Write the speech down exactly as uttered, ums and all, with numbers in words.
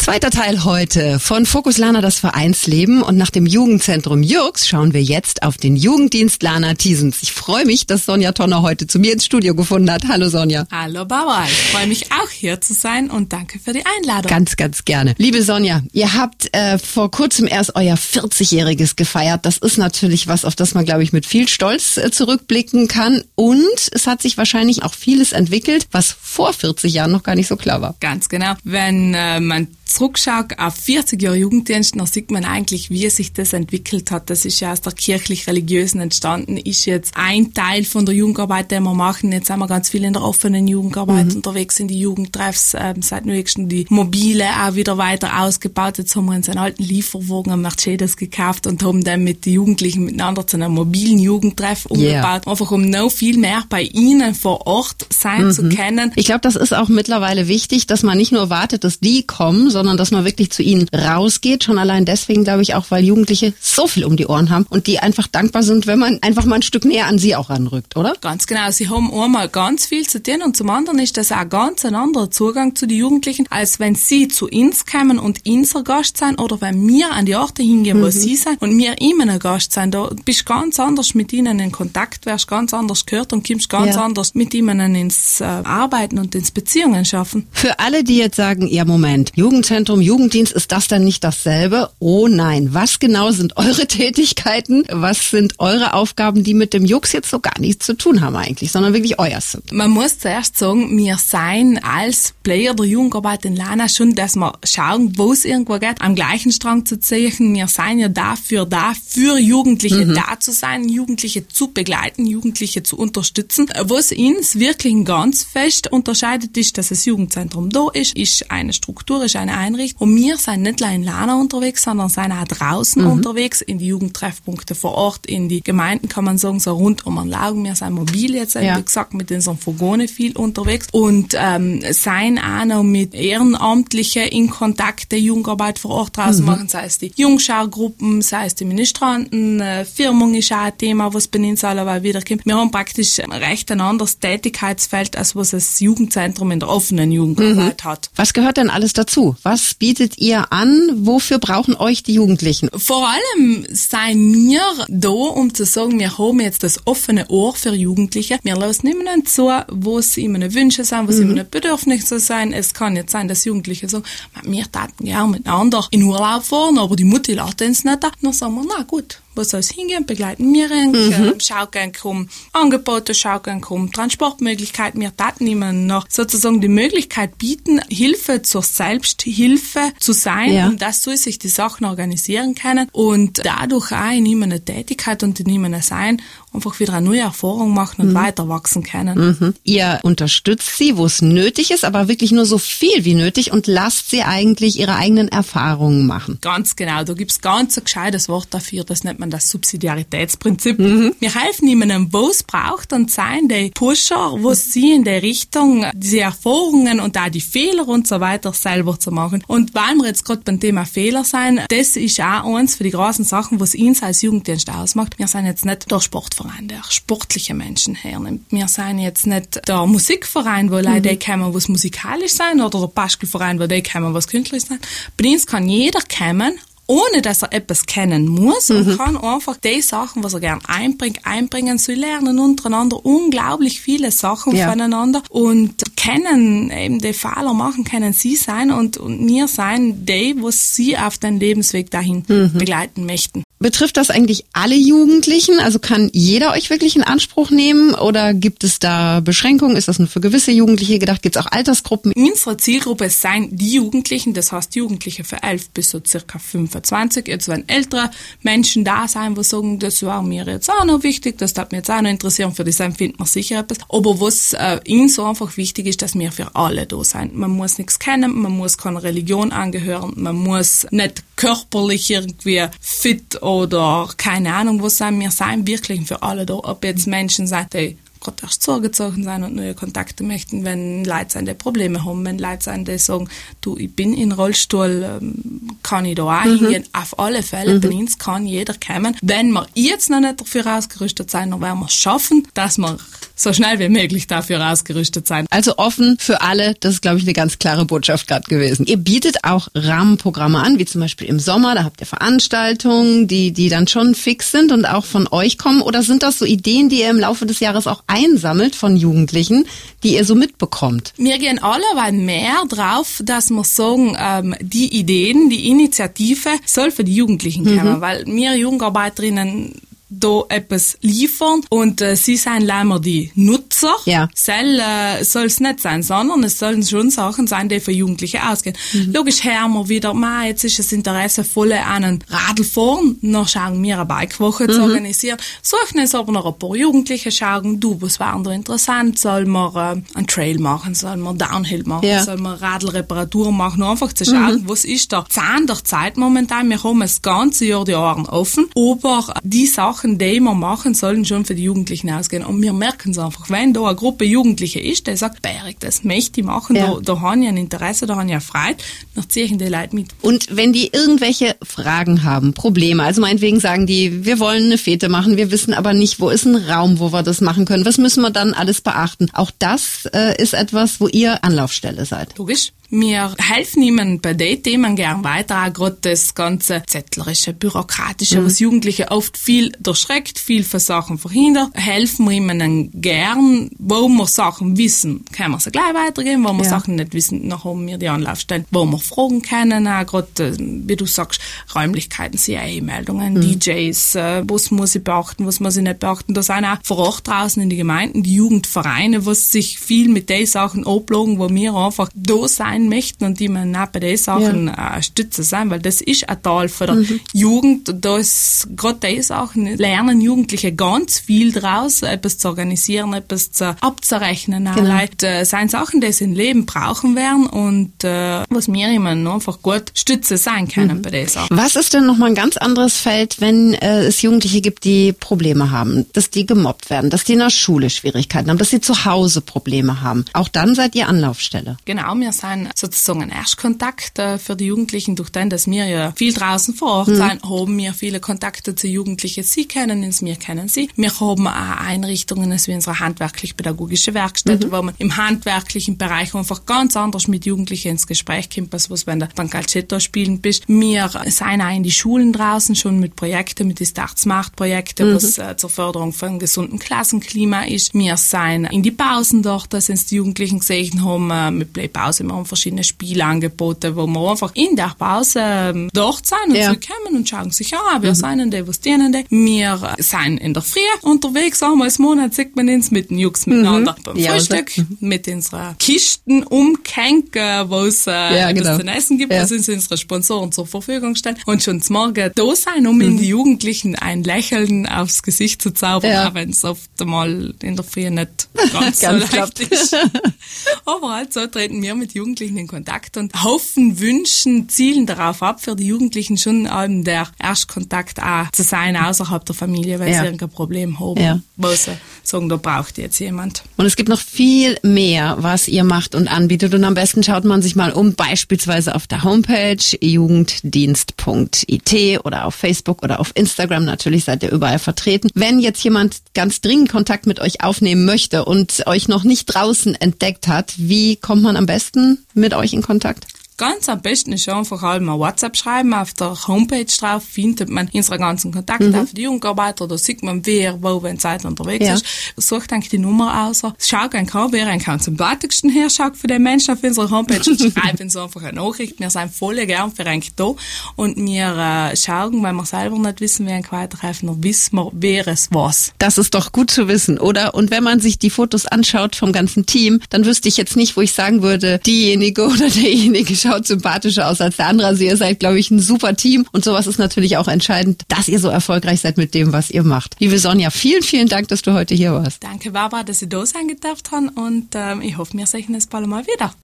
Zweiter Teil heute von Fokus Lana, das Vereinsleben. Und nach dem Jugendzentrum Jürgs schauen wir jetzt auf den Jugenddienst Lana Thiesens. Ich freue mich, dass Sonja Tonner heute zu mir ins Studio gefunden hat. Hallo Sonja. Hallo Bauer, ich freue mich auch hier zu sein und danke für die Einladung. Ganz, ganz gerne. Liebe Sonja, ihr habt äh, vor kurzem erst euer vierzigjähriges gefeiert. Das ist natürlich was, auf das man, glaube ich, mit viel Stolz äh, zurückblicken kann. Und es hat sich wahrscheinlich auch vieles entwickelt, was vor vierzig Jahren noch gar nicht so klar war. Ganz genau. Wenn äh, man zurückschaut auf vierzig Jahre Jugenddienst, dann sieht man eigentlich, wie sich das entwickelt hat. Das ist ja aus der kirchlich-religiösen entstanden, ist jetzt ein Teil von der Jugendarbeit, den wir machen. Jetzt sind wir ganz viel in der offenen Jugendarbeit mhm. unterwegs, in die Jugendtreffs, ähm, seit neuestem die Mobile auch wieder weiter ausgebaut. Jetzt haben wir uns einen alten Lieferwagen, einen Mercedes gekauft und haben dann mit den Jugendlichen miteinander zu einem mobilen Jugendtreff umgebaut. Yeah. Einfach um noch viel mehr bei ihnen vor Ort sein mhm. zu können. Ich glaube, das ist auch mittlerweile wichtig, dass man nicht nur wartet, dass die kommen, sondern dass man wirklich zu ihnen rausgeht. Schon allein deswegen, glaube ich, auch, weil Jugendliche so viel um die Ohren haben und die einfach dankbar sind, wenn man einfach mal ein Stück näher an sie auch ranrückt, oder? Ganz genau. Sie haben einmal ganz viel zu tun und zum anderen ist das auch ganz ein anderer Zugang zu den Jugendlichen, als wenn sie zu uns kommen und unser Gast sein oder wenn wir an die Orte hingehen, wo mhm. sie sind und wir immer ein Gast sein. Da bist du ganz anders mit ihnen in Kontakt, wirst ganz anders gehört und kommst ganz ja. anders mit ihnen ins äh, Arbeiten und ins Beziehungen schaffen. Für alle, die jetzt sagen, ja Moment, Jugendzentrum, Jugenddienst, ist das dann nicht dasselbe? Oh nein, was genau sind eure Tätigkeiten? Was sind eure Aufgaben, die mit dem Jux jetzt so gar nichts zu tun haben eigentlich, sondern wirklich euers sind? Man muss zuerst sagen, wir sein als Player der Jugendarbeit in Lana schon, dass wir schauen, wo es irgendwo geht, am gleichen Strang zu ziehen. Wir sein ja dafür da, für Jugendliche mhm. da zu sein, Jugendliche zu begleiten, Jugendliche zu unterstützen. Was uns wirklich ganz fest unterscheidet, ist, dass das Jugendzentrum da ist, ist eine Struktur, ist eine Einrichtung. Und wir sind nicht nur in Lana unterwegs, sondern sind auch draußen mhm. unterwegs, in die Jugendtreffpunkte vor Ort, in die Gemeinden, kann man sagen, so rund um Anlagen. Wir sind mobil jetzt, ja. wie gesagt, mit unseren Furgonen viel unterwegs und ähm, sind auch noch mit Ehrenamtlichen in Kontakt der Jugendarbeit vor Ort draußen mhm. machen, sei es die Jungschaugruppen, sei es die Ministranten, äh, Firmung ist auch ein Thema, was bei uns alle wiederkommt. Wir haben praktisch recht ein anderes Tätigkeitsfeld, als was das Jugendzentrum in der offenen Jugendarbeit mhm. hat. Was gehört denn alles dazu? Was bietet ihr an? Wofür brauchen euch die Jugendlichen? Vor allem seien wir da, um zu sagen, wir haben jetzt das offene Ohr für Jugendliche. Wir lassen niemanden zu, wo es ihnen Wünsche sind, wo es mhm. ihnen Bedürfnisse sind. Es kann jetzt sein, dass Jugendliche sagen, wir taten gerne miteinander in Urlaub fahren, aber die Mutti lässt uns nicht. Dann sagen wir, na gut, wo soll es hingehen? Begleiten wir ihn, mhm. schau gern um Angebote, schau gern um Transportmöglichkeiten. Wir taten ihnen noch sozusagen die Möglichkeit bieten, Hilfe zur Selbsthilfe zu sein, ja. um dass sie sich die Sachen organisieren können und dadurch auch in ihm eine Tätigkeit und in ihm ein Sein einfach wieder eine neue Erfahrung machen und mhm. weiter wachsen können. Mhm. Ihr unterstützt sie, wo es nötig ist, aber wirklich nur so viel wie nötig und lasst sie eigentlich ihre eigenen Erfahrungen machen. Ganz genau, da gibt's ganz ein gescheites Wort dafür, das nennt man das Subsidiaritätsprinzip. Mhm. Wir helfen ihnen, wo es braucht und sein die Pusher, wo sie in der Richtung diese Erfahrungen und auch die Fehler und so weiter selber zu machen. Und weil wir jetzt gerade beim Thema Fehler sein, das ist auch eins für die großen Sachen, was uns als Jugenddienst ausmacht. Wir sind jetzt nicht der Sportverein, der sportliche Menschen hernimmt. Wir sind jetzt nicht der Musikverein, wo Leute mhm. kommen, was musikalisch sein, oder der Bastelverein, wo die kommen, was künstlerisch sein. Bei uns kann jeder kommen, ohne dass er etwas kennen muss und mhm. kann einfach die Sachen, was er gern einbringt, einbringen. Sie lernen untereinander unglaublich viele Sachen ja. voneinander und können eben die Fehler machen, können sie sein und, und wir sein die, was sie auf den Lebensweg dahin mhm. begleiten möchten. Betrifft das eigentlich alle Jugendlichen? Also kann jeder euch wirklich in Anspruch nehmen oder gibt es da Beschränkungen? Ist das nur für gewisse Jugendliche gedacht? Gibt es auch Altersgruppen? Unsere Zielgruppe seien die Jugendlichen, das heißt Jugendliche für elf bis so circa fünfundzwanzig. Jetzt werden ältere Menschen da sein, die sagen, das war mir jetzt auch noch wichtig, das hat mich jetzt auch noch interessieren, für das empfindet man sicher etwas. Aber was äh, ihnen so einfach wichtig ist, dass wir für alle da sind. Man muss nichts kennen, man muss keine Religion angehören, man muss nicht körperlich irgendwie fit oder keine Ahnung was sein. Wir sind wirklich für alle da, ob jetzt Menschen sind, die gerade erst zugezogen sein und neue Kontakte möchten, wenn Leute sind, die Probleme haben, wenn Leute sind, die sagen, du, ich bin in Rollstuhl, ähm, kann ich da auch mhm. hingehen. Auf alle Fälle, mhm. bei uns kann jeder kommen. Wenn wir jetzt noch nicht dafür ausgerüstet sein, dann werden wir es schaffen, dass wir so schnell wie möglich dafür ausgerüstet sein. Also offen für alle, das ist, glaube ich, eine ganz klare Botschaft gerade gewesen. Ihr bietet auch Rahmenprogramme an, wie zum Beispiel im Sommer, da habt ihr Veranstaltungen, die die dann schon fix sind und auch von euch kommen. Oder sind das so Ideen, die ihr im Laufe des Jahres auch einsammelt von Jugendlichen, die ihr so mitbekommt? Wir gehen alle mehr drauf, dass wir sagen, ähm, die Ideen, die Initiative soll für die Jugendlichen kommen, mhm. weil wir Jugendarbeiterinnen da etwas liefern und äh, sie sind leider die Nutzer. Ja. Soll äh, es nicht sein, sondern es sollen schon Sachen sein, die für Jugendliche ausgehen. Mhm. Logisch hören wir wieder, ma, jetzt ist das Interesse voll an einen Radlfahren, dann schauen wir eine Bikewoche mhm. zu organisieren. Suchen uns aber noch ein paar Jugendliche, schauen, du, was wäre da interessant, sollen wir äh, einen Trail machen, sollen wir Downhill machen, ja. sollen wir Radlreparatur machen, nur einfach zu schauen, mhm. was ist da Zahn der Zeit momentan. Wir haben das ganze Jahr die Ohren offen, aber die Sachen, die wir machen, sollen schon für die Jugendlichen ausgehen. Und wir merken es einfach, wenn da eine Gruppe Jugendliche ist, die sagt, Berik, das möchte ich machen, ja. da, da habe ich ein Interesse, da habe ich eine Freude, dann ziehe ich die Leute mit. Und wenn die irgendwelche Fragen haben, Probleme, also meinetwegen sagen die, wir wollen eine Fete machen, wir wissen aber nicht, wo ist ein Raum, wo wir das machen können, was müssen wir dann alles beachten? Auch das äh, ist etwas, wo ihr Anlaufstelle seid. Logisch. Wir helfen ihnen bei den Themen gern weiter, auch gerade das ganze zettlerische, bürokratische, mhm. was Jugendliche oft viel erschreckt, viel für Sachen verhindert. Helfen wir ihnen gern, wo wir Sachen wissen, können wir sie gleich weitergeben, wo wir ja. Sachen nicht wissen, dann haben wir die Anlaufstellen, wo wir fragen können, auch gerade, wie du sagst, Räumlichkeiten, C I A-Meldungen, mhm. D Js, äh, was muss ich beachten, was muss ich nicht beachten. Da sind auch vor Ort draußen in die Gemeinden die Jugendvereine, was sich viel mit den Sachen ablagen, wo wir einfach da sein möchten und die man auch bei den Sachen ja. äh, stützen sein, weil das ist ein Teil von der mhm. Jugend. Da ist gerade die Sachen, lernen Jugendliche ganz viel draus, etwas zu organisieren, etwas zu, abzurechnen. Genau. Leute, äh, sind Sachen, die sie im Leben brauchen werden und äh, was wir immer einfach gut stützen sein können mhm. bei den Sachen. Was ist denn nochmal ein ganz anderes Feld, wenn äh, es Jugendliche gibt, die Probleme haben, dass die gemobbt werden, dass die in der Schule Schwierigkeiten haben, dass sie zu Hause Probleme haben? Auch dann seid ihr Anlaufstelle. Genau, wir sind sozusagen ein Erstkontakt äh, für die Jugendlichen. Durch den, dass wir ja viel draußen vor Ort mhm. sind, haben wir viele Kontakte zu Jugendlichen. Sie kennen uns, wir kennen sie. Wir haben auch Einrichtungen, wie unsere handwerklich-pädagogische Werkstätte, mhm. wo man im handwerklichen Bereich einfach ganz anders mit Jugendlichen ins Gespräch kommt, als was wenn du beim Calcetto spielen bist. Wir sind auch in die Schulen draußen schon mit Projekten, mit den Start Smart Projekten, mhm. was äh, zur Förderung von einem gesunden Klassenklima ist. Wir sind in die Pausen dort, dass uns die Jugendlichen gesehen haben, äh, mit Playpause. Wir haben verschiedene Spielangebote, wo wir einfach in der Pause ähm, dort sind und ja. so kommen und schauen sich an, wir mhm. sind die, was dienen die. Wir sind in der Früh unterwegs, einmal im Monat sieht man uns mit den Jungs miteinander mhm. beim ja, Frühstück, also. mit unseren Kisten umgehängt, wo es äh, ja, genau. zu essen gibt, ja. was uns unsere Sponsoren zur Verfügung stellen und schon zum Morgen da sein, um mhm. in die Jugendlichen ein Lächeln aufs Gesicht zu zaubern, ja. auch wenn es oft einmal in der Früh nicht ganz, ganz so leicht ist. Aber halt so treten wir mit Jugendlichen in Kontakt und hoffen, wünschen, zielen darauf ab, für die Jugendlichen schon ähm, der Erstkontakt auch zu sein außerhalb der Familie, weil ja. sie irgendein Problem haben, ja. wo sie sagen, da braucht jetzt jemand. Und es gibt noch viel mehr, was ihr macht und anbietet und am besten schaut man sich mal um, beispielsweise auf der Homepage jugenddienst punkt I T oder auf Facebook oder auf Instagram, natürlich seid ihr überall vertreten. Wenn jetzt jemand ganz dringend Kontakt mit euch aufnehmen möchte und euch noch nicht draußen entdeckt hat, wie kommt man am besten mit euch in Kontakt? Ganz am besten ist einfach einmal ein WhatsApp schreiben. Auf der Homepage drauf findet man unsere ganzen Kontakte mhm. für die Jugendarbeiter. Da sieht man, wer, wo, wenn Zeit unterwegs ja. ist. Sucht eigentlich die Nummer aus. Schaut ein kann, wer ein kann zum sympathischsten her schaut für den Menschen auf unserer Homepage und schreibt uns einfach eine Nachricht. Wir sind voll gern für eigentlich da. Und wir äh, schauen, weil wir selber nicht wissen, wer ein weiterhelfen, dann wissen wir, wer es was. Das ist doch gut zu wissen, oder? Und wenn man sich die Fotos anschaut vom ganzen Team, dann wüsste ich jetzt nicht, wo ich sagen würde, diejenige oder derjenige schaut sympathischer aus als der andere. Also ihr seid, glaube ich, ein super Team und sowas ist natürlich auch entscheidend, dass ihr so erfolgreich seid mit dem, was ihr macht. Liebe Sonja, vielen, vielen Dank, dass du heute hier warst. Danke, Barbara, dass ich da sein gedurft habe und ähm, ich hoffe, wir sehen uns bald mal wieder.